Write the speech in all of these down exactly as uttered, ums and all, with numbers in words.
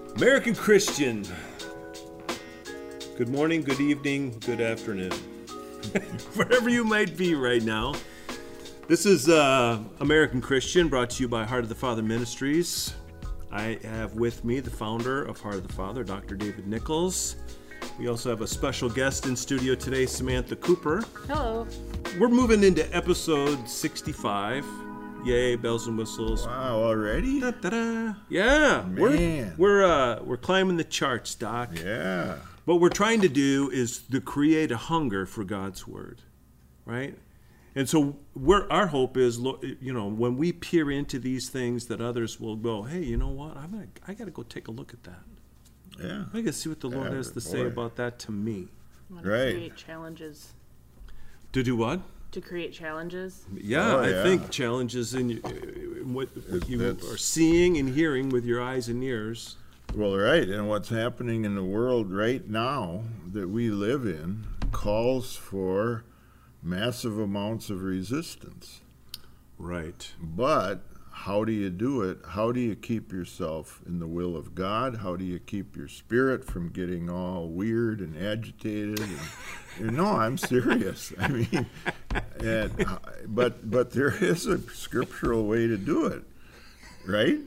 American Christian. Good morning, good evening, good afternoon. Wherever you might be right now. This is uh, American Christian, brought to you by Heart of the Father Ministries. I have with me the founder of Heart of the Father, Doctor David Nichols. We also have a special guest in studio today, Samantha Cooper. Hello. We're moving into episode sixty-five. Yay, bells and whistles. Wow, already? Da-da-da. Yeah, Man. we're we're uh, we're climbing the charts, Doc. Yeah. What we're trying to do is to create a hunger for God's word, right? And so, we're, our hope is, you know, when we peer into these things, that others will go, hey, you know what? I'm gonna, I got to go take a look at that. Yeah. I got to see what the Lord Yeah, has to boy. say about that to me. I want to Right. create challenges. To do what? To create challenges. Yeah, Oh, I yeah. think challenges in, you- in what It- you that's- are seeing and hearing with your eyes and ears. Well, right. And what's happening in the world right now that we live in calls for massive amounts of resistance. Right. But how do you do it? How do you keep yourself in the will of God? How do you keep your spirit from getting all weird and agitated? And, you know, I'm serious. I mean, and, uh, but but there is a scriptural way to do it, right?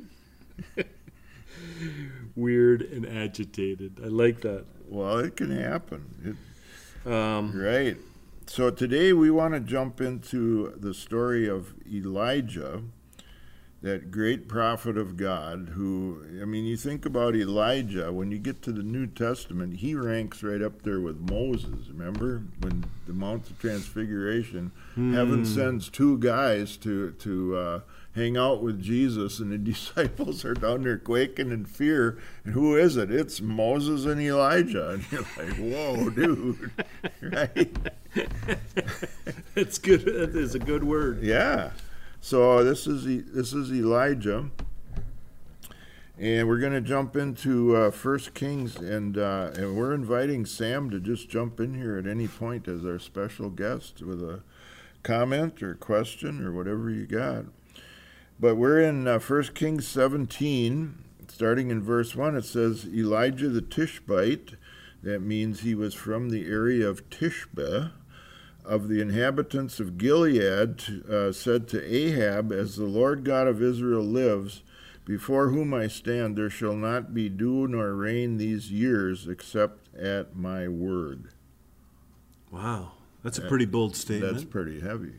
Weird and agitated. I like that. Well, it can happen. It, Um, right. So today we want to jump into the story of Elijah, that great prophet of God who, I mean, you think about Elijah, when you get to the New Testament, he ranks right up there with Moses. Remember? When the Mount of Transfiguration, heaven sends two guys to, to uh, hang out with Jesus, and the disciples are down there quaking in fear. And who is it? It's Moses and Elijah. And you're like, whoa, dude. Right? That's good. That is a good word. Yeah. So this is E- this is Elijah, and we're going to jump into uh, First Kings, and uh, and we're inviting Sam to just jump in here at any point as our special guest with a comment or question or whatever you got. But we're in uh, First Kings seventeen, starting in verse one. It says Elijah the Tishbite. That means he was from the area of Tishbe, of the inhabitants of Gilead, uh, said to Ahab, as the Lord God of Israel lives, before whom I stand, there shall not be dew nor rain these years, except at my word. Wow. That's a pretty bold statement. That's pretty heavy.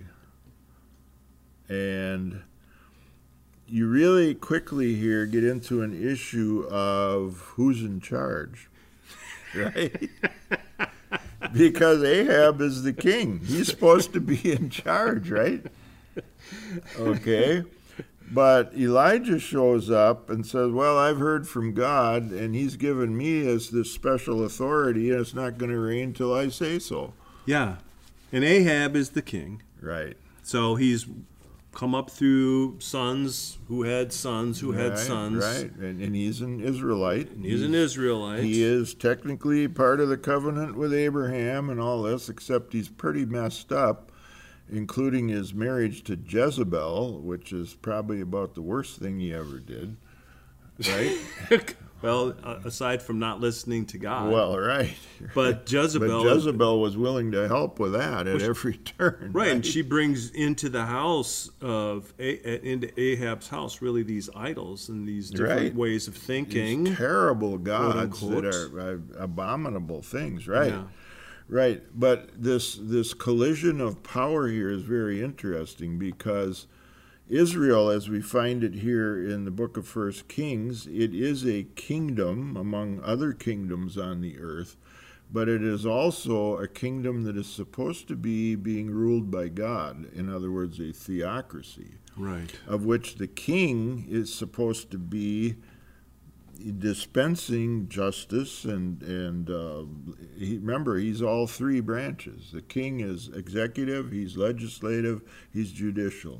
And you really quickly here get into an issue of who's in charge, right? Because Ahab is the king. He's supposed to be in charge, right? Okay. But Elijah shows up and says, well, I've heard from God, and he's given me as this special authority, and it's not going to rain till I say so. Yeah. And Ahab is the king. Right. So he's come up through sons who had sons who had Right, sons. Right. And, and he's an Israelite. And he's an Israelite. He is technically part of the covenant with Abraham and all this, except he's pretty messed up, including his marriage to Jezebel, which is probably about the worst thing he ever did. Right? Well, uh, aside from not listening to God. Well, right. But Jezebel. But Jezebel was willing to help with that at every turn. Right, and she brings into the house of A- into Ahab's house really these idols and these different Right. ways of thinking. These terrible gods quote, that are uh, abominable things, right? Yeah. Right. But this this collision of power here is very interesting because Israel, as we find it here in the book of First Kings, it is a kingdom among other kingdoms on the earth, but it is also a kingdom that is supposed to be being ruled by God. In other words, a theocracy, Right. of which the king is supposed to be dispensing justice and and uh, he, remember he's all three branches. The king is executive, he's legislative, he's judicial.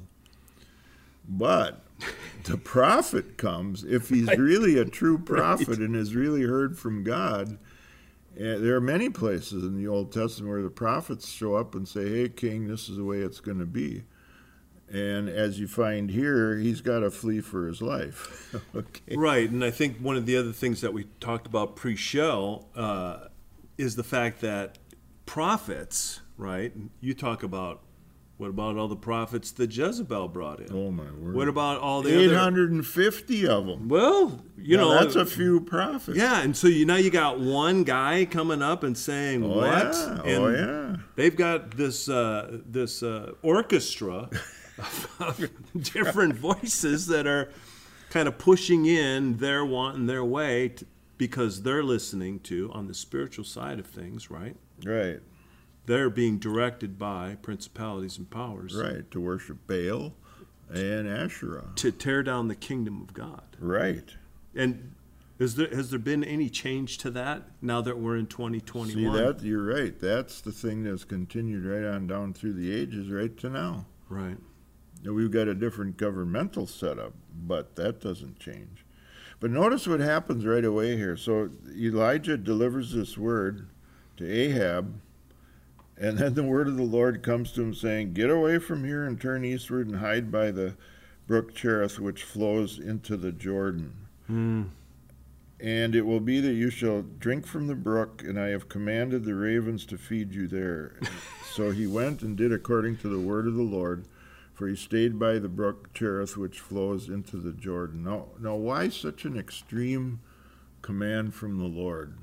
But the prophet comes, if he's really a true prophet Right. and has really heard from God. Uh, there are many places in the Old Testament where the prophets show up and say, hey, king, this is the way it's going to be. And as you find here, he's got to flee for his life. Okay. Right, and I think one of the other things that we talked about pre-show uh, is the fact that prophets, right? You talk about, what about all the prophets that Jezebel brought in? Oh, my word. What about all the eight other... hundred fifty of them. Well, you Now, know... that's a few prophets. Yeah, and so you now you got one guy coming up and saying, Oh, what? yeah. And Oh, yeah. they've got this, uh, this uh, orchestra of different voices that are kind of pushing in their want and their way to, because they're listening to, on the spiritual side of things, right? Right. They're being directed by principalities and powers Right. To worship Baal and Asherah. to tear down the kingdom of God. Right. And is there, has there been any change to that now that we're in twenty twenty-one? See, that, you're right. That's the thing that's continued right on down through the ages right to now. Right. Now, we've got a different governmental setup, but that doesn't change. But notice what happens right away here. So Elijah delivers this word to Ahab, and then the word of the Lord comes to him saying, get away from here and turn eastward and hide by the brook Cherith, which flows into the Jordan. Mm. And it will be that you shall drink from the brook, and I have commanded the ravens to feed you there. So he went and did according to the word of the Lord, for he stayed by the brook Cherith, which flows into the Jordan. Now, now why such an extreme command from the Lord?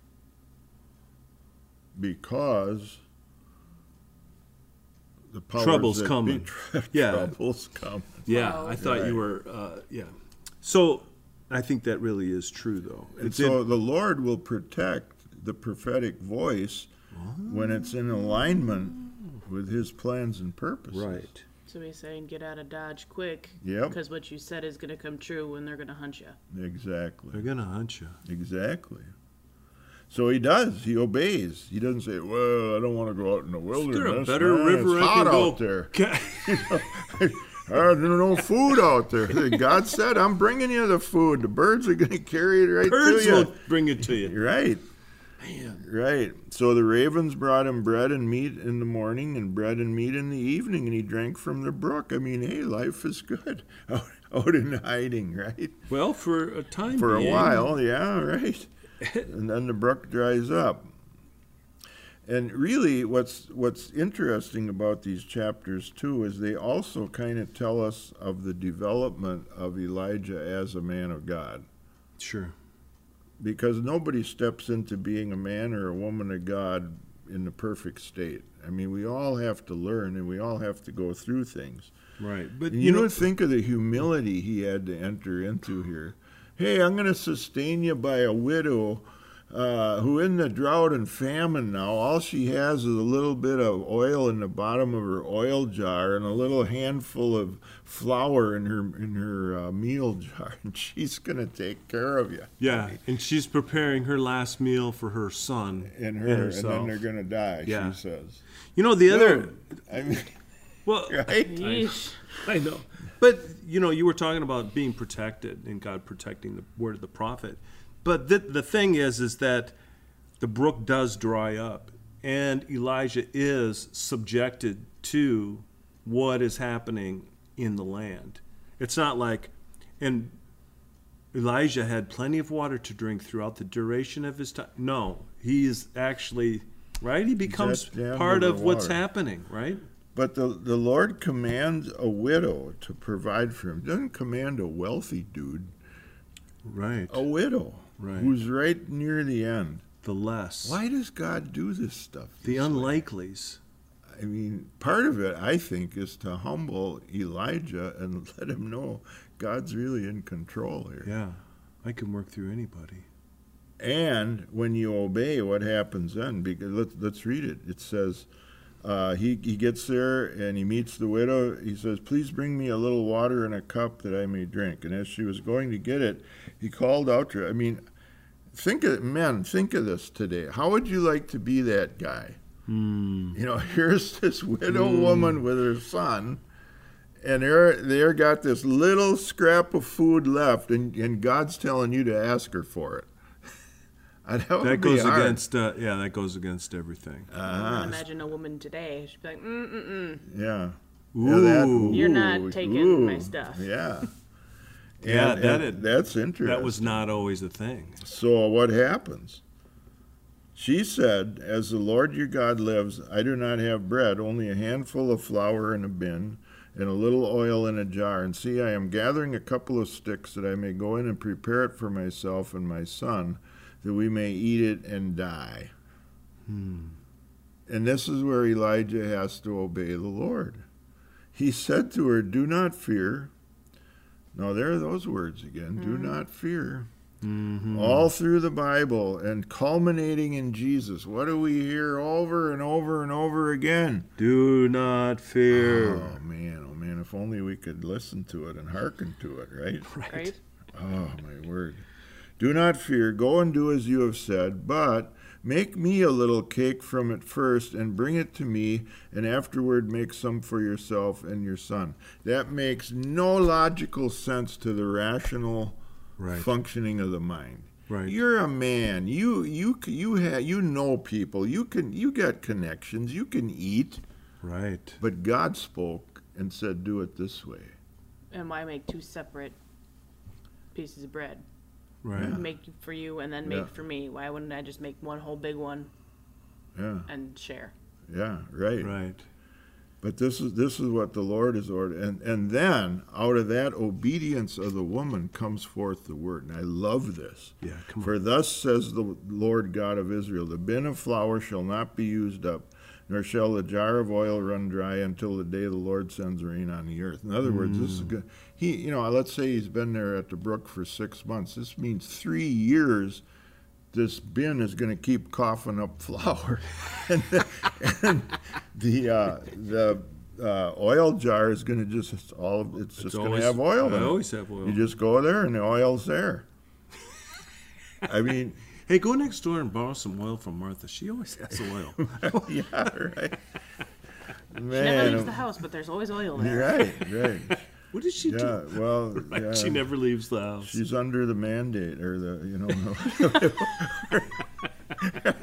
Because the powers Trouble's that coming. Be, tr- Yeah. Trouble's coming. Yeah, Wow. I thought Right. you were, uh, yeah. So I think that really is true, though. And It so did- the Lord will protect the prophetic voice when it's in alignment with his plans and purposes. right. So he's saying get out of Dodge quick. Yep. Because what you said is going to come true when they're going to hunt you. Exactly. They're going to hunt you. Exactly. So he does. He obeys. He doesn't say, well, I don't want to go out in the wilderness. Is there a better man. river It's I hot can go? out there. Ca- There's no food out there. God said, I'm bringing you the food. The birds are going to carry it right Birds to you. will bring it to you. You're right. Man. Right. So the ravens brought him bread and meat in the morning and bread and meat in the evening, and he drank from the brook. I mean, hey, life is good out, out in hiding, right? Well, for a time For a being, while, yeah, right. And then the brook dries up. And really, what's what's interesting about these chapters, too, is they also kind of tell us of the development of Elijah as a man of God. Sure. Because nobody steps into being a man or a woman of God in the perfect state. I mean, we all have to learn, and we all have to go through things. Right. But And you, you know, don't think of the humility he had to enter into here. Hey, I'm going to sustain you by a widow uh, who in the drought and famine now, all she has is a little bit of oil in the bottom of her oil jar and a little handful of flour in her in her uh, meal jar, and she's going to take care of you. yeah, and she's preparing her last meal for her son And her, and and, herself. then they're going to die, Yeah. she says. You know, the other, I mean, well, right? Yeesh. I know. But, you know, you were talking about being protected and God protecting the word of the prophet. But the, the thing is, is that the brook does dry up, and Elijah is subjected to what is happening in the land. It's not like, and Elijah had plenty of water to drink throughout the duration of his time. No, he is actually, right? He becomes at the end part of of the what's water. happening, right? But the, the Lord commands a widow to provide for him. Doesn't command a wealthy dude. Right. A widow. Right. Who's right near the end. The less. Why does God do this stuff? The this way? unlikelies. I mean, part of it, I think, is to humble Elijah and let him know God's really in control here. Yeah. I can work through anybody. And when you obey, what happens then? Because let's, let's read it. It says, uh, he, he gets there and he meets the widow. He says, please bring me a little water in a cup that I may drink. And as she was going to get it, he called out to her. I mean, think of, men, think of this today. How would you like to be that guy? Hmm. You know, here's this widow woman with her son, and they're, they're got this little scrap of food left, and, and God's telling you to ask her for it. that would That be goes hard. against, uh, yeah, that goes against everything. Uh-huh. Imagine a woman today. She'd be like, mm mm mm. Yeah. Ooh. Yeah, that, You're not taking ooh, my stuff. Yeah. Yeah, And- that and it- that's interesting. That was not always the thing. So what happens? She said, "As the Lord your God lives, I do not have bread, only a handful of flour in a bin, and a little oil in a jar. And see, I am gathering a couple of sticks that I may go in and prepare it for myself and my son, that we may eat it and die." Hmm. And this is where Elijah has to obey the Lord. He said to her, "Do not fear." Now, there are those words again. Do not fear. Mm-hmm. All through the Bible and culminating in Jesus. What do we hear over and over and over again? Do not fear. Oh, man, oh, man. If only we could listen to it and hearken to it, right? Right? Oh, my word. Do not fear. Go and do as you have said, but make me a little cake from it first and bring it to me, and afterward make some for yourself and your son. That makes no logical sense to the rational Right. functioning of the mind. Right. You're a man. You you you have you know people. You can you got connections. You can eat. Right. But God spoke and said, "Do it this way." And why make two separate pieces of bread? Right. Make for you and then make Yeah. for me. Why wouldn't I just make one whole big one Yeah. and share? Yeah. Right. Right. But this is this is what the Lord has ordered, and and then out of that obedience of the woman comes forth the word. And I love this. Yeah. Come on. For thus says the Lord God of Israel: the bin of flour shall not be used up, nor shall the jar of oil run dry until the day the Lord sends rain on the earth. In other words, this is good. He, you know, let's say he's been there at the brook for six months. This means three years. This bin is going to keep coughing up flour, and the, and the uh, the uh, oil jar is going to just it's all it's, just going to always- have oil. I in it. always have oil. You just go there and the oil's there. I mean, Hey, go next door and borrow some oil from Martha. She always has oil. yeah, right. She never Man, leaves the house, but there's always oil there. right, right. What did she Yeah, do? well, Right. yeah. She never leaves the house. She's under the mandate, or the, you know.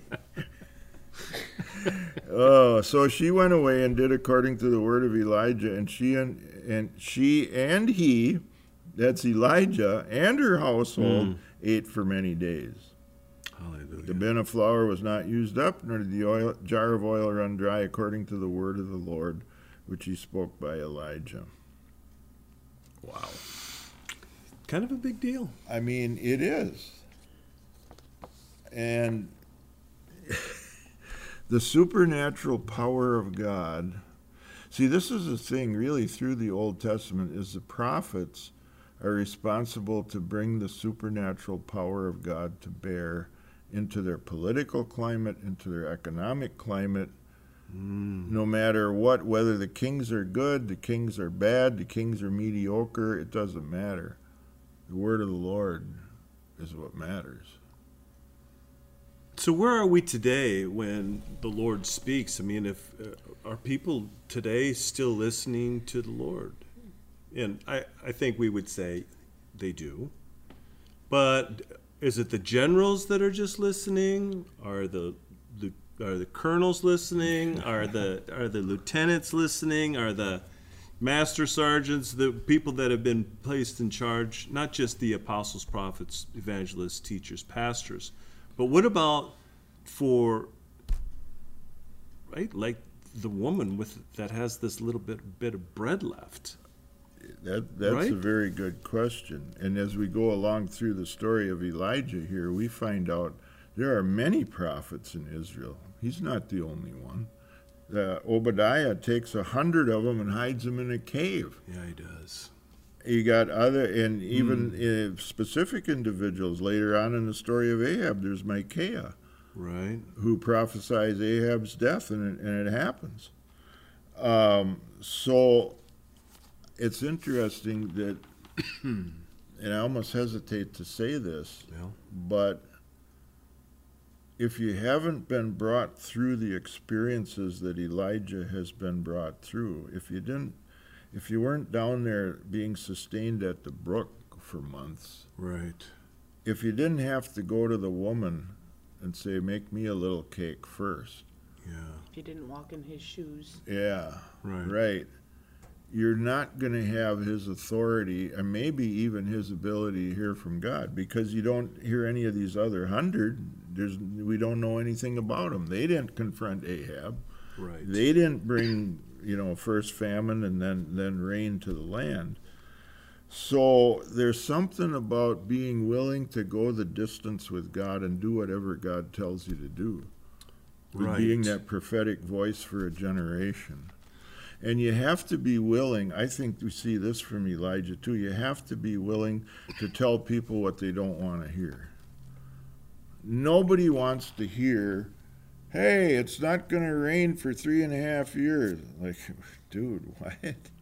Oh, so she went away and did according to the word of Elijah, and she and and she and he, that's Elijah, and her household Mm. ate for many days. Hallelujah. The bin of flour was not used up, nor did the oil, jar of oil run dry, according to the word of the Lord, which he spoke by Elijah. Wow. Kind of a big deal. I mean, it is. And the supernatural power of God. See, this is the thing, really, through the Old Testament, is the prophets are responsible to bring the supernatural power of God to bear into their political climate, into their economic climate, Mm. no matter what, whether the kings are good, the kings are bad, the kings are mediocre, it doesn't matter. The word of the Lord is what matters. So where are we today when the Lord speaks? I mean, if uh, are people today still listening to the Lord? And I, I think we would say they do. But is it the generals that are just listening? Are the, the are the colonels listening? Are the are the lieutenants listening? Are the master sergeants, the people that have been placed in charge, not just the apostles, prophets, evangelists, teachers, pastors, but what about for, right, like the woman with that has this little bit bit of bread left? That that's Right? a very good question. And as we go along through the story of Elijah here, we find out there are many prophets in Israel. He's not the only one. Uh, Obadiah takes a hundred of them and hides them in a cave. Yeah, he does. You got other, and even uh, specific individuals. Later on in the story of Ahab, there's Micaiah, Right. who prophesies Ahab's death, and it, and it happens. Um, so it's interesting that, and I almost hesitate to say this, Well, but if you haven't been brought through the experiences that Elijah has been brought through, if you didn't, if you weren't down there being sustained at the brook for months, right. if you didn't have to go to the woman and say, "Make me a little cake first," Yeah. If you didn't walk in his shoes. yeah, Right. right. you're not going to have his authority and maybe even his ability to hear from God, because you don't hear any of these other hundred. There's, we don't know anything about them. They didn't confront Ahab. Right. They didn't bring, you know, first famine and then, then rain to the land. So there's something about being willing to go the distance with God and do whatever God tells you to do. Right. Being that prophetic voice for a generation. And you have to be willing, I think we see this from Elijah too, you have to be willing to tell people what they don't want to hear. Nobody wants to hear, hey, it's not going to rain for three and a half years. Like, dude, what?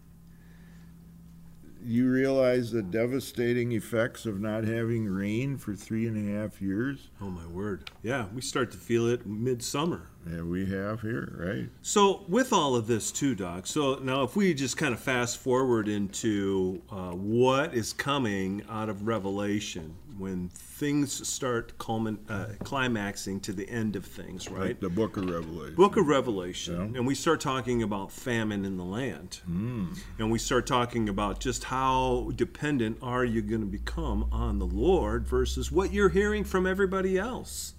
You realize the devastating effects of not having rain for three and a half years? Oh, my word. Yeah, we start to feel it midsummer. Yeah, we have here, right? So with all of this too, Doc, so now if we just kind of fast forward into uh, what is coming out of Revelation when things start culmin- uh, climaxing to the end of things, right? Like the book of Revelation. Book of Revelation, Yeah. and we start talking about famine in the land. Mm. And we start talking about just how dependent are you going to become on the Lord versus what you're hearing from everybody else.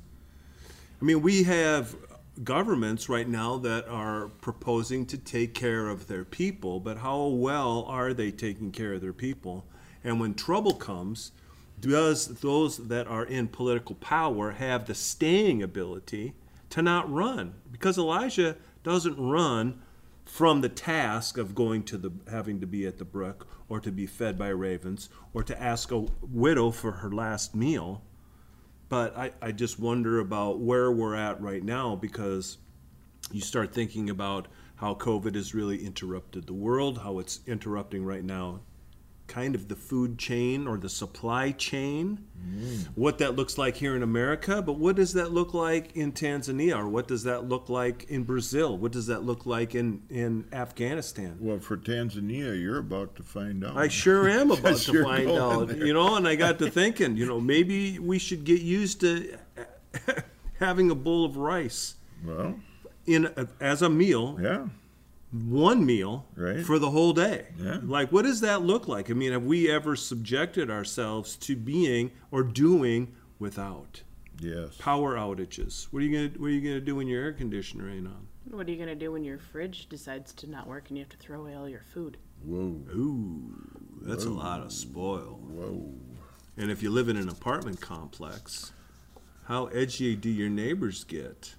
I mean, we have governments right now that are proposing to take care of their people, but how well are they taking care of their people? And when trouble comes, does those that are in political power have the staying ability to not run? Because Elijah doesn't run from the task of going to the having to be at the brook or to be fed by ravens or to ask a widow for her last meal. But I, I just wonder about where we're at right now, because you start thinking about how COVID has really interrupted the world, how it's interrupting right now kind of the food chain or the supply chain, mm. what that looks like here in America, but what does that look like in Tanzania, or what does that look like in Brazil? What does that look like in, in Afghanistan? Well, for Tanzania, you're about to find out. I sure am about to You're find going out, there. you know, and I got to thinking, you know, maybe we should get used to having a bowl of rice Well, in a, as a meal. yeah. One meal Right. for the whole day. Yeah. Like, what does that look like? I mean, have we ever subjected ourselves to being or doing without? Yes. Power outages. What are you gonna What are you gonna do when your air conditioner ain't on? What are you going to do when your fridge decides to not work and you have to throw away all your food? Whoa. Ooh, that's a lot of spoil. Whoa. And if you live in an apartment complex, how edgy do your neighbors get?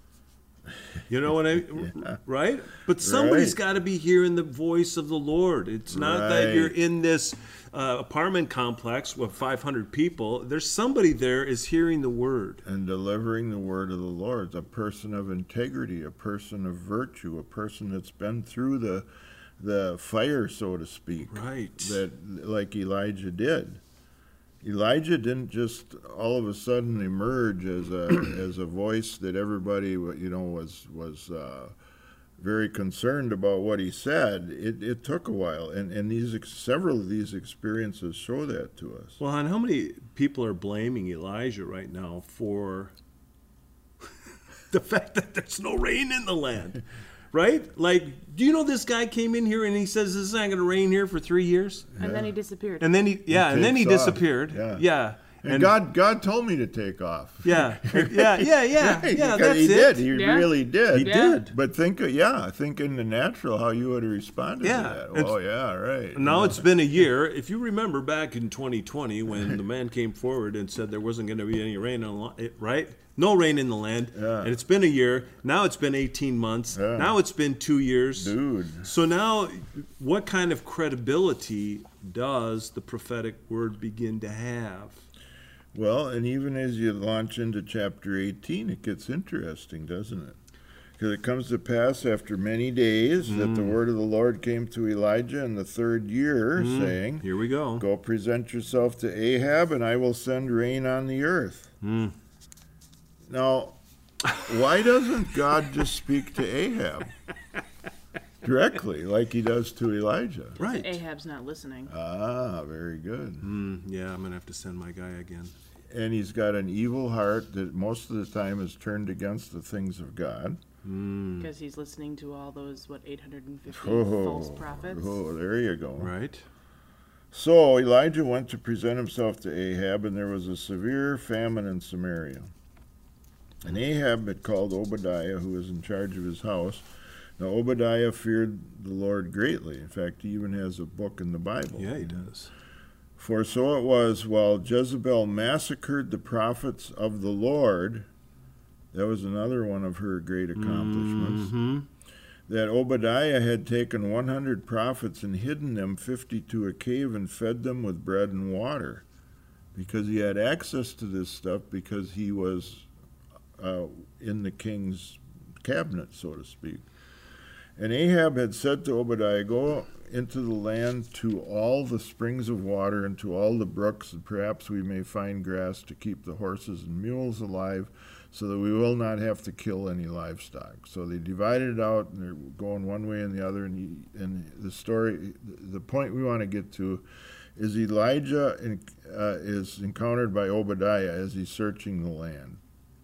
You know what I Yeah. right? But somebody's Right. got to be hearing the voice of the Lord. It's not that you're Right. in this uh, apartment complex with five hundred people. There's somebody there is hearing the word. And delivering the word of the Lord, a person of integrity, a person of virtue, a person that's been through the the fire, so to speak. Right. That, like Elijah did. Elijah didn't just all of a sudden emerge as a as a voice that everybody, you know, was was uh, very concerned about what he said. It, it took a while, and and these ex- several of these experiences show that to us. Well, and how many people are blaming Elijah right now for the fact that there's no rain in the land? Right? Like, do you know this guy came in here and he says this is not going to rain here for three years? And then he disappeared. And then he, yeah, and then he takes off. disappeared. Yeah. Yeah. And, God God told me to take off. Yeah, yeah, yeah, yeah, Right, yeah. because That's he it. did. He Yeah. really did. He Yeah. did. But think, of, yeah, think in the natural how you would have responded Yeah. to that. It's- Oh, yeah, right. Now it's been a year. If you remember back in twenty twenty when the man came forward and said there wasn't going to be any rain, on, the- right? No rain in the land. Yeah. And it's been a year. Now it's been eighteen months. Yeah. Now it's been two years. Dude. So now, what kind of credibility does the prophetic word begin to have? Well, and even as you launch into chapter eighteen, it gets interesting, doesn't it? Because it comes to pass after many days that the word of the Lord came to Elijah in the third year, saying, Here we go. Go present yourself to Ahab, and I will send rain on the earth. Mm. Now, why doesn't God just speak to Ahab directly like he does to Elijah? Right. Ahab's not listening. Ah, very good. Mm, yeah, I'm going to have to send my guy again. And he's got an evil heart that most of the time is turned against the things of God. Mm. because he's listening to all those, what, eight hundred fifty Oh, false prophets. oh, there you go. Right. So Elijah went to present himself to Ahab, and there was a severe famine in Samaria. And Ahab had called Obadiah, who was in charge of his house. Now Obadiah feared the Lord greatly. In fact, he even has a book in the Bible. Yeah, he does. For so it was, while Jezebel massacred the prophets of the Lord, that was another one of her great accomplishments, Mm-hmm. that Obadiah had taken one hundred prophets and hidden them fifty to a cave and fed them with bread and water, because he had access to this stuff because he was uh, in the king's cabinet, so to speak. And Ahab had said to Obadiah, "Go into the land to all the springs of water and to all the brooks, and perhaps we may find grass to keep the horses and mules alive, so that we will not have to kill any livestock." So they divided it out, and they're going one way and the other. And, he, and the story, the point we want to get to, is Elijah in, uh, is encountered by Obadiah as he's searching the land.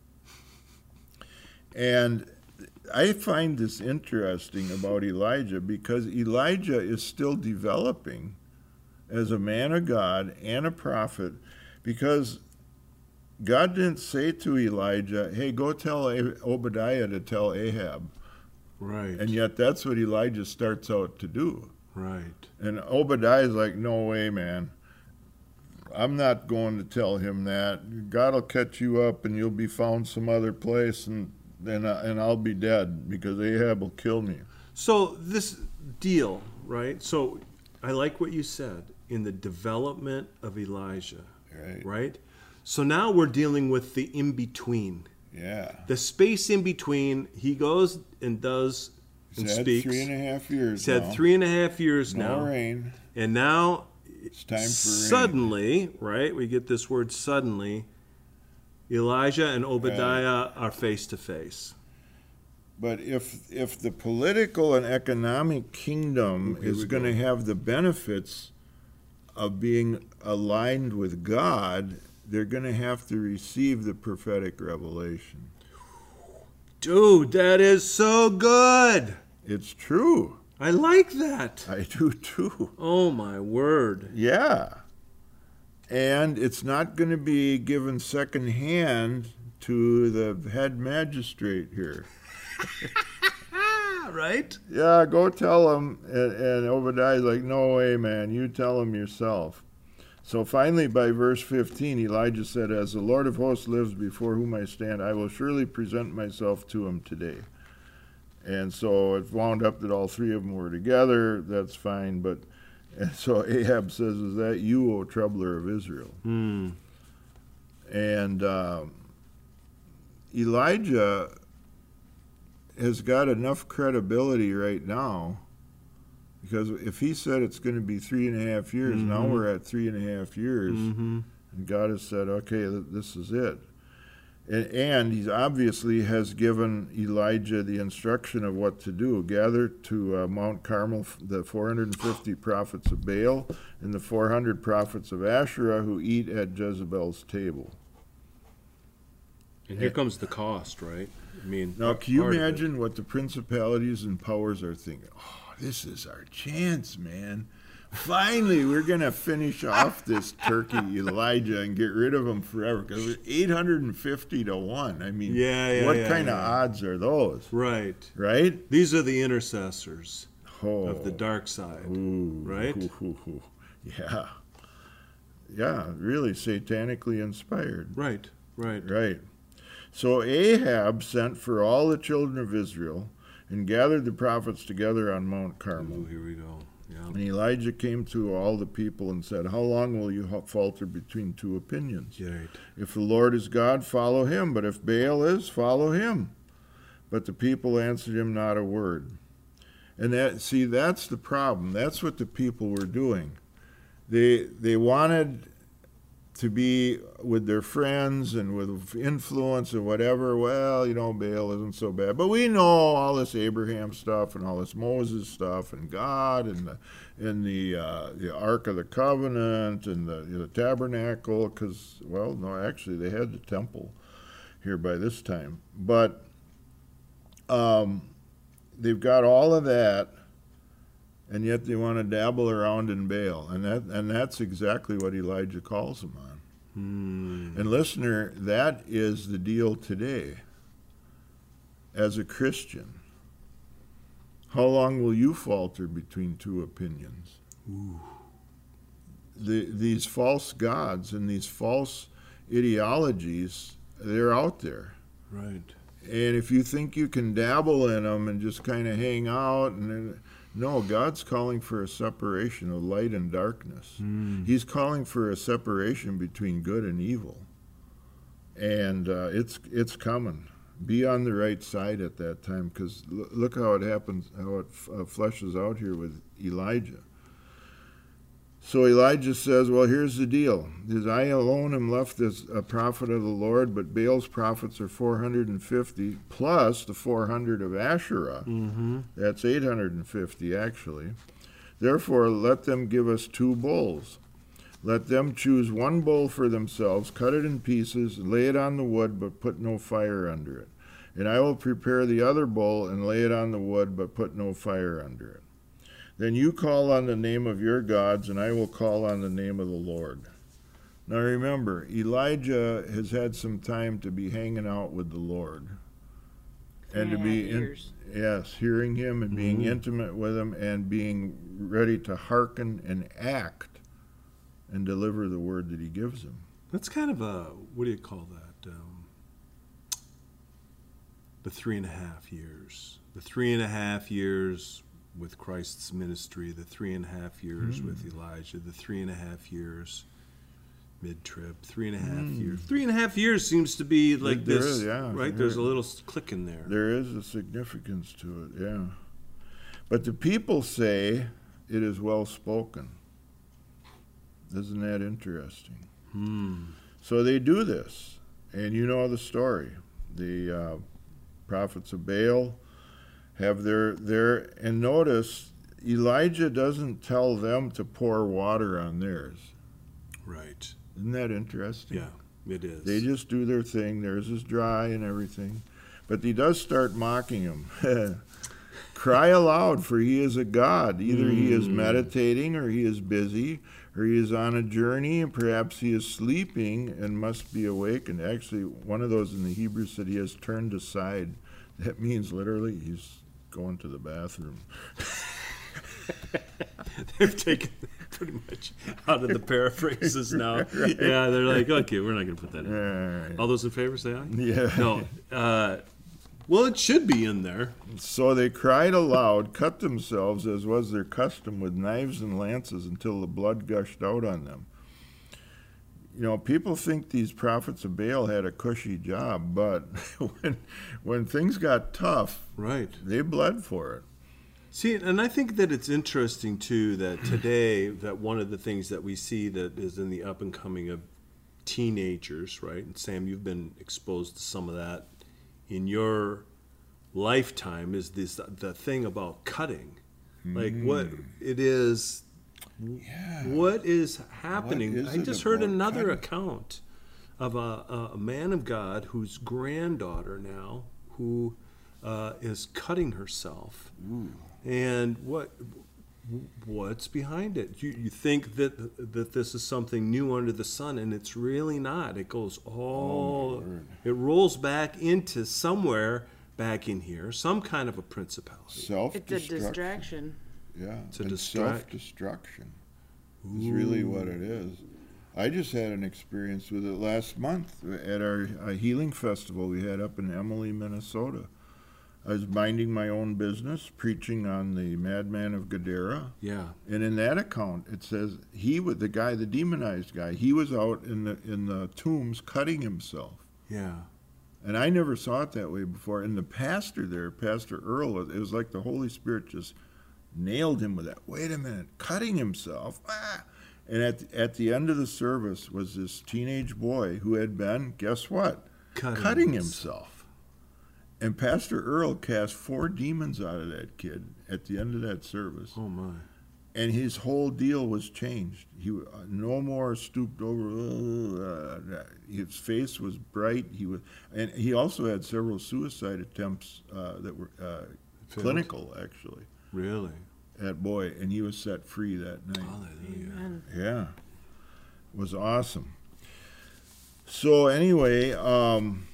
And I find this interesting about Elijah because Elijah is still developing as a man of God and a prophet, because God didn't say to Elijah, "Hey, go tell Obadiah to tell Ahab." Right. And yet that's what Elijah starts out to do. Right. And Obadiah's like, "No way, man. I'm not going to tell him that. God will catch you up and you'll be found some other place, and and, uh, and I'll be dead because Ahab will kill me." So this deal, right? So I like what you said in the development of Elijah, Right. right? So now we're dealing with the in-between. Yeah. The space in between, he goes and does and He's had speaks. three and a half years He's had now. three and a half years No now. rain. And now, It's time for rain. suddenly, right? We get this word suddenly. Elijah and Obadiah are face to face. But if if the political and economic kingdom Here is we going to go. have the benefits of being aligned with God, they're going to have to receive the prophetic revelation. Dude, that is so good. It's true. I like that. I do too. Oh my word. Yeah. And it's not going to be given second hand to the head magistrate here. Right? Yeah, go tell him. And, and Obadiah's like, "No way, man. You tell him yourself." So finally, by verse fifteen, Elijah said, "As the Lord of hosts lives before whom I stand, I will surely present myself to him today." And so it wound up that all three of them were together. That's fine. But and so Ahab says, "Is that you, O troubler of Israel?" Hmm. And um, Elijah has got enough credibility right now, because if he said it's going to be three and a half years, Mhm. now we're at three and a half years, Mm-hmm. and God has said, "Okay, th- this is it." And, and he obviously has given Elijah the instruction of what to do: gather to uh, Mount Carmel the four hundred fifty prophets of Baal and the four hundred prophets of Asherah who eat at Jezebel's table. And here comes the cost, right? I mean, Now, can you part of it. imagine what the principalities and powers are thinking? "Oh, this is our chance, man. Finally, we're going to finish off this turkey Elijah and get rid of him forever." Because it was eight hundred fifty to one. I mean, Yeah, yeah, what yeah, kind of yeah. odds are those? Right. Right? These are the intercessors Oh. of the dark side. Ooh, right? ooh, ooh, ooh. Yeah. Yeah, really satanically inspired. Right. Right. Right. So Ahab sent for all the children of Israel and gathered the prophets together on Mount Carmel. Ooh, here we go. Yeah. And Elijah came to all the people and said, "How long will you falter between two opinions? Right. If the Lord is God, follow him, but if Baal is, follow him." But the people answered him not a word. And that, see, that's the problem. That's what the people were doing. They they wanted to be with their friends and with influence or whatever. Well, you know, Baal isn't so bad. But we know all this Abraham stuff and all this Moses stuff and God and the, and the, uh, the Ark of the Covenant and the, the tabernacle. Because, well, no, actually they had the temple here by this time. But um, they've got all of that, and yet they want to dabble around in Baal, and that and that's exactly what Elijah calls them on. Hmm. And listener, that is the deal today. As a Christian, how long will you falter between two opinions? Ooh. The, these false gods and these false ideologies, they're out there. Right. And if you think you can dabble in them and just kind of hang out, and then, no, God's calling for a separation of light and darkness. Mm. He's calling for a separation between good and evil, and uh, it's it's coming. Be on the right side at that time, because l- look how it happens, how it f- uh, fleshes out here with Elijah. So Elijah says, well, here's the deal. Is I alone am left as a prophet of the Lord, but Baal's prophets are four hundred fifty, plus the four hundred of Asherah. Mm-hmm. That's eight hundred fifty, actually. Therefore, let them give us two bulls. Let them choose one bull for themselves, cut it in pieces, lay it on the wood, but put no fire under it. And I will prepare the other bull and lay it on the wood, but put no fire under it. Then you call on the name of your gods, and I will call on the name of the Lord. Now remember, Elijah has had some time to be hanging out with the Lord. And to Three and a be, half in, years. yes, hearing him and being Mhm. intimate with him and being ready to hearken and act and deliver the word that he gives him. That's kind of a, what do you call that? Um, the three and a half years. The three and a half years with Christ's ministry, the three and a half years Mm. with Elijah, the three and a half years mid-trib, three and a half Mm. years. Three and a half years seems to be like There this, is, yeah, right? there There's a is. little s- click in there. There is a significance to it, yeah. But the people say it is well spoken. Isn't that interesting? Hmm. So they do this, and you know the story. The uh, prophets of Baal have their, their, and notice, Elijah doesn't tell them to pour water on theirs. Right. Isn't that interesting? Yeah, it is. They just do their thing. Theirs is dry and everything. But he does start mocking him. Cry aloud, for he is a god. Either he is Mm. meditating, or he is busy, or he is on a journey, and perhaps he is sleeping and must be awakened. Actually, one of those in the Hebrew said he has turned aside. That means literally he's going to the bathroom. They've taken pretty much out of the paraphrases now. Yeah, they're like, okay, we're not going to put that in. Right. All those in favor say aye? Yeah. No. Uh, well, it should be in there. So they cried aloud, cut themselves, as was their custom, with knives and lances until the blood gushed out on them. You know, people think these prophets of Baal had a cushy job, but when, when things got tough, Right. they bled for it. See, and I think that it's interesting, too, that today, that one of the things that we see that is in the up and coming of teenagers, right? And Sam, you've been exposed to some of that in your lifetime, is this the thing about cutting. Like what it is, Yeah. what is happening. is I it just heard about another cutting? account of a, a man of God whose granddaughter now, who uh, is cutting herself. And what what's behind it? You, you think that that this is something new under the sun, and it's really not. It goes all, word. it rolls back into somewhere back in here, some kind of a principality. It's a Self-destruction. distraction. Yeah, It's a and distract- self-destruction is really what it is. I just had an experience with it last month at our uh, healing festival we had up in Emily, Minnesota. I was minding my own business, preaching on the madman of Gadara. Yeah. And in that account, it says he was the guy, the demonized guy. He was out in the in the tombs cutting himself, Yeah. and I never saw it that way before. And the pastor there, Pastor Earl, it was like the Holy Spirit just nailed him with that. Wait a minute, cutting himself. Ah! And at at the end of the service was this teenage boy who had been, guess what, Cutting cutting himself. himself. And Pastor Earl cast four demons out of that kid at the end of that service. Oh my. and his whole deal was changed. He uh, no more stooped over. Uh, his face was bright. He was, and he also had several suicide attempts uh, that were uh, clinical, actually. Really? That boy, and he was set free that night. Hallelujah. Amen. Yeah, it was awesome. So anyway, um,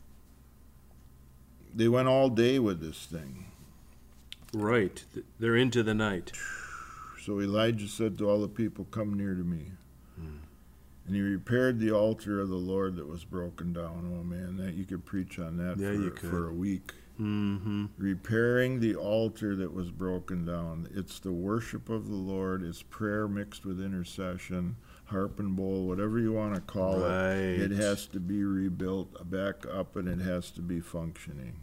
they went all day with this thing. Right. Th- They're into the night. So Elijah said to all the people, "Come near to me." Hmm. And he repaired the altar of the Lord that was broken down. Oh man, that you could preach on that Yeah, for, you could. for a week. Mm-hmm. Repairing the altar that was broken down. It's the worship of the Lord. It's prayer mixed with intercession, harp and bowl, whatever you want to call Right. it. It has to be rebuilt back up, and it has to be functioning.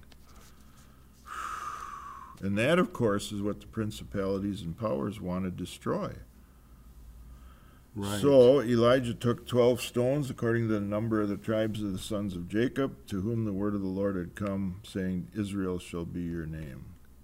And that, of course, is what the principalities and powers want to destroy. Right. So Elijah took twelve stones, according to the number of the tribes of the sons of Jacob, to whom the word of the Lord had come, saying, Israel shall be your name.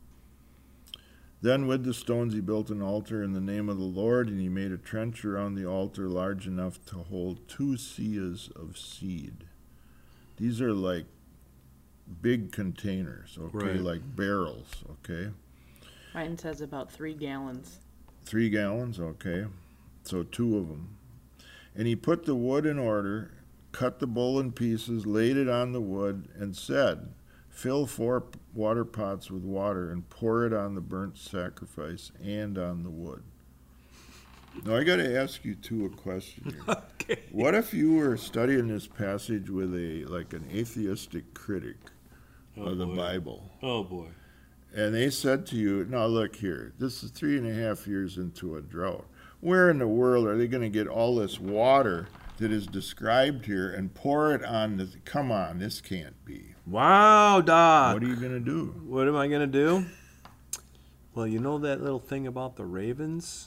Then with the stones he built an altar in the name of the Lord, and he made a trench around the altar large enough to hold two seahs of seed. These are like big containers, okay, Right. like barrels, okay? Mine says about three gallons. Three gallons, okay. So two of them. And he put the wood in order, cut the bowl in pieces, laid it on the wood, and said, Fill four water pots with water and pour it on the burnt sacrifice and on the wood. Now I got to ask you two a question here. Okay. What if you were studying this passage with a like an atheistic critic Oh, of the boy. Bible? Oh, boy. And they said to you, now look here, this is three and a half years into a drought. Where in the world are they going to get all this water that is described here and pour it on the, come on, this can't be. Wow, Doc. What are you going to do? What am I going to do? Well, you know that little thing about the ravens?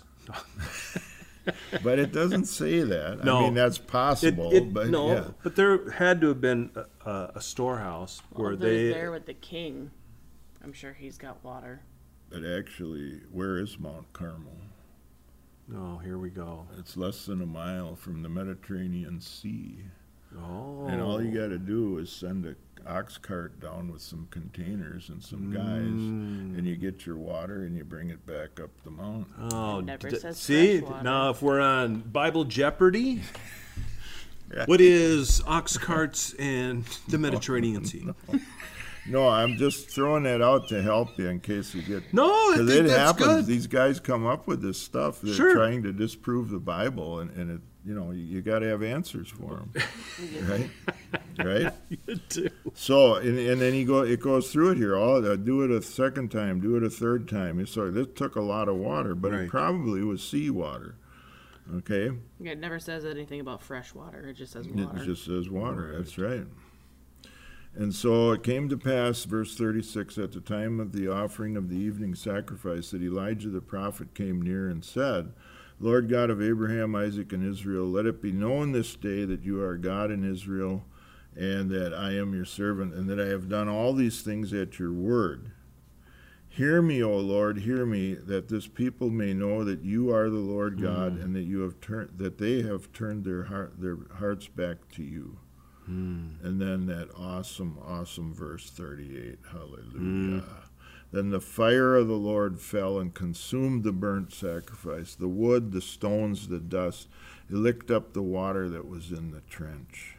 But it doesn't say that. No. I mean, that's It, possible, it, but no, yeah. but there had to have been a, a, a storehouse Well, where they're they... there with the king. I'm sure he's got water. But actually, where is Mount Carmel? Oh, here we go. It's less than a mile from the Mediterranean Sea. Oh. And all you got to do is send a ox cart down with some containers and some guys, Mm. and you get your water and you bring it back up the mountain. Oh, It never d- says see, fresh water. now if we're on Bible Jeopardy, Yeah. what is ox carts and the Mediterranean Sea? No, I'm just throwing that out to help you in case you get. No, I Because think it that's happens. good. These guys come up with this stuff. They're Sure. trying to disprove the Bible, and, and it, you know, you, you got to have answers for them, right? Right. You do. So, and, and then you go, it goes through it here. All uh, do it a second time, do it a third time. So this took a lot of water, but Right. it probably was seawater. Okay, Yeah, it never says anything about fresh water. It just says it water. just says water. That's right. And so it came to pass, verse thirty-six, at the time of the offering of the evening sacrifice, that Elijah the prophet came near and said, Lord God of Abraham, Isaac, and Israel, let it be known this day that you are God in Israel, and that I am your servant, and that I have done all these things at your word. Hear me, O Lord, hear me, that this people may know that you are the Lord God, and that you have turned that they have turned their heart their hearts back to you. Mm. And then that awesome, awesome verse thirty-eight. Hallelujah. Then the fire of the Lord fell and consumed the burnt sacrifice, the wood, the stones, the dust. It licked up the water that was in the trench.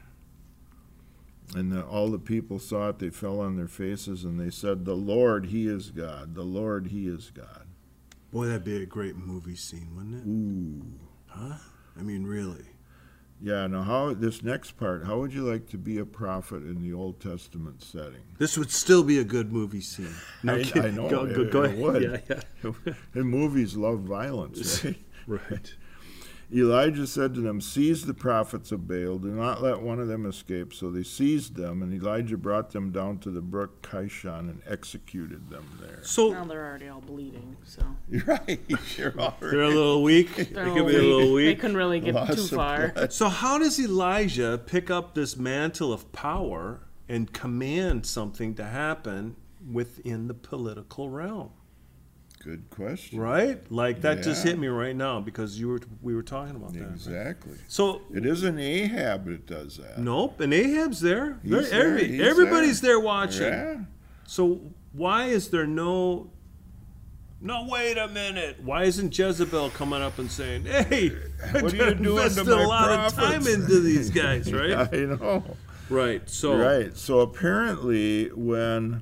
And the, all the people saw it. They fell on their faces and they said, The Lord, He is God. The Lord, He is God. Boy, that'd be a great movie scene, wouldn't it? Ooh. Huh? I mean, really. Yeah, now how this next part, how would you like to be a prophet in the Old Testament setting? This would still be a good movie scene. No I- kidding. I know, Go, go, it- go it ahead. would. Yeah, yeah. And movies love violence, right? Right. Elijah said to them, Seize the prophets of Baal, do not let one of them escape. So they seized them, and Elijah brought them down to the brook Kishon and executed them there. So Now they're already all bleeding, so You're right. You're all they're a right. little weak. They they're could be a little They weak. couldn't really get Loss too of far. blood. So how does Elijah pick up this mantle of power and command something to happen within the political realm? Good question. right? Like that just Yeah. hit me right now because you were we were talking about that. right? Exactly. So It isn't Ahab that does that. nope, and Ahab's there. He's They're- there, every- he's everybody's there. there watching. Yeah. So why is there no? No, wait a minute. Why isn't Jezebel coming up and saying, "Hey, What are you doing to invested my a lot of time prophets?" into these guys," right? I know. Right. So Right. So apparently, when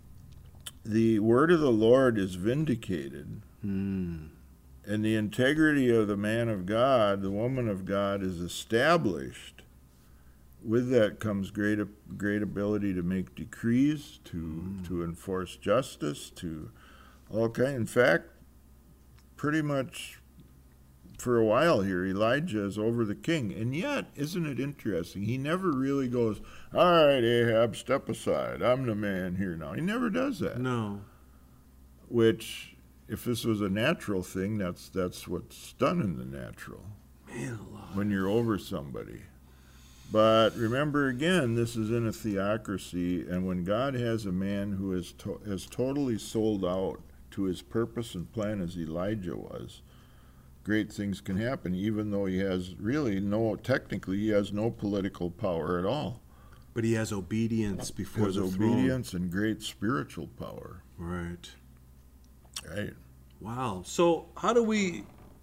the word of the Lord is vindicated, Hmm. and the integrity of the man of God, the woman of God, is established, with that comes great great ability to make decrees, to Mm. to enforce justice, to okay. In fact, pretty much for a while here, Elijah is over the king, and yet, isn't it interesting? He never really goes, "All right, Ahab, step aside. I'm the man here now." He never does that. no. Which, if this was a natural thing, that's that's what's done in the natural Man alive. when you're over somebody. But remember again, this is in a theocracy, and when God has a man who is to- has totally sold out to his purpose and plan, as Elijah was, great things can happen, even though he has really no, technically, he has no political power at all. But he has obedience before Has the obedience and great spiritual power. throne. Right. Right. Wow. So how do we?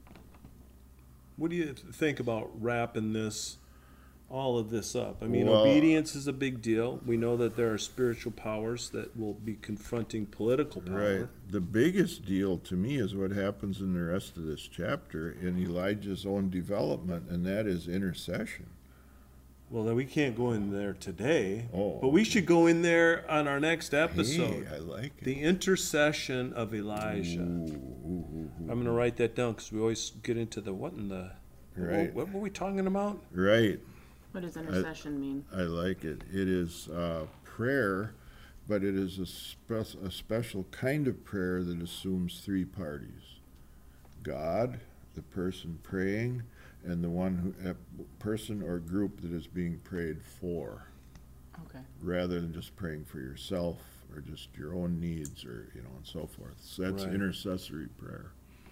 What do you think about wrapping this, all of this up? I mean, Well- obedience is a big deal. We know that there are spiritual powers that will be confronting political power. Right. The biggest deal to me is what happens in the rest of this chapter in Elijah's own development, and that is intercession. Well, then we can't go in there today. Oh. But we should go in there on our next episode. Hey, I like it. The intercession of Elijah. Ooh, ooh, ooh, ooh. I'm going to write that down because we always get into the what in the. Right. What, what were we talking about? Right. What does intercession mean? I like it. It is uh, prayer, but it is a, spe- a special kind of prayer that assumes three parties: God, the person praying, and the one who, a person or group that is being prayed for, Okay. rather than just praying for yourself or just your own needs, or you know, and so forth. So that's Right. intercessory prayer.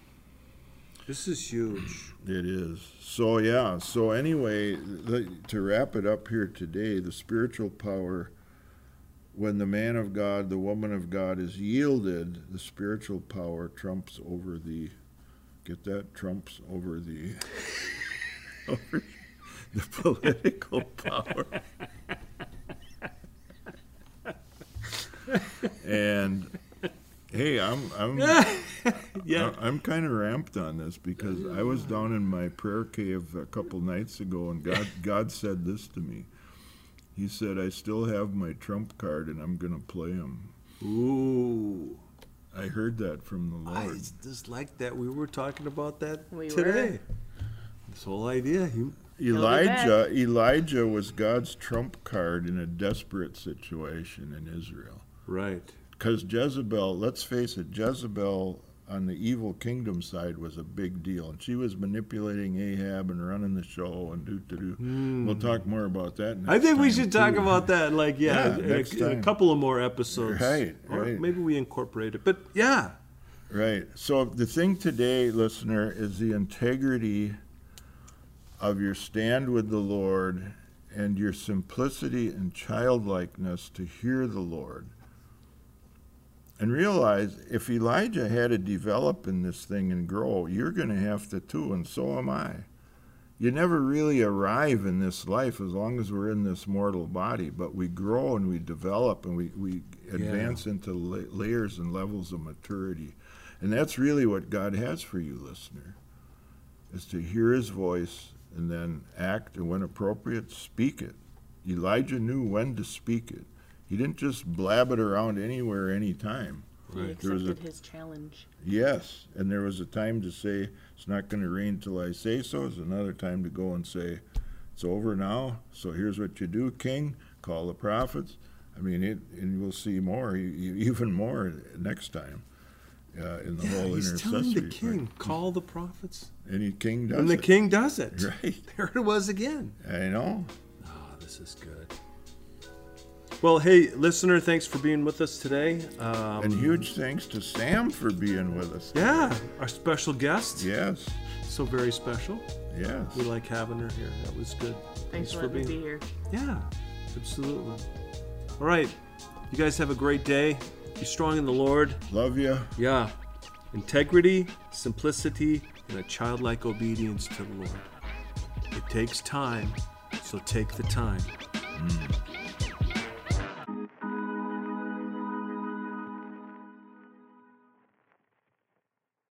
This is huge. It is. So, yeah. So, anyway, the, to wrap it up here today, the spiritual power, when the man of God, the woman of God is yielded, the spiritual power trumps over the, get that? Trumps over the, over the political power. And, hey, I'm, I'm, Yeah. I- I'm kind of ramped on this because I was down in my prayer cave a couple nights ago, and God, God said this to me. He said, "I still have my trump card, and I'm going to play him." Ooh. I heard that from the I Lord. just like that. We were talking about that We today. This whole idea. You, Elijah, Elijah was God's trump card in a desperate situation in Israel. right. Because Jezebel, let's face it, Jezebel on the evil kingdom side was a big deal. And she was manipulating Ahab and running the show and do to do. We'll talk more about that next I think we time, should talk too. about that. Like, yeah, Yeah, in next a, in a time. couple of more episodes. Right, Or right. maybe we incorporate it. But yeah. Right. So the thing today, listener, is the integrity of your stand with the Lord and your simplicity and childlikeness to hear the Lord. And realize if Elijah had to develop in this thing and grow, you're going to have to too, and so am I. You never really arrive in this life as long as we're in this mortal body, but we grow and we develop and we, we advance into la- layers and levels of maturity. And that's really what God has for you, listener, is to hear his voice and then act, and when appropriate, speak it. Elijah knew when to speak it. He didn't just blab it around anywhere, anytime. He Right. There was a- accepted his challenge. Yes, and there was a time to say, it's not going to rain till I say so. There's another time to go and say, it's over now, so here's what you do, king, call the prophets. I mean, it, and we'll see more, e- e- even more next time uh, in the Yeah, whole he's telling the intercessory king, part. call the prophets. Any king does And the it. king does it. Right. There it was again. I know. Oh, this is good. Well, hey, listener, thanks for being with us today. Um, And huge thanks to Sam for being with us. yeah, our special guest. Yes. So very special. Yes. We like having her here. That was good. Thanks for letting me be here. Yeah, absolutely. All right. You guys have a great day. Be strong in the Lord. Love you. Yeah. Integrity, simplicity, and a childlike obedience to the Lord. It takes time, so take the time.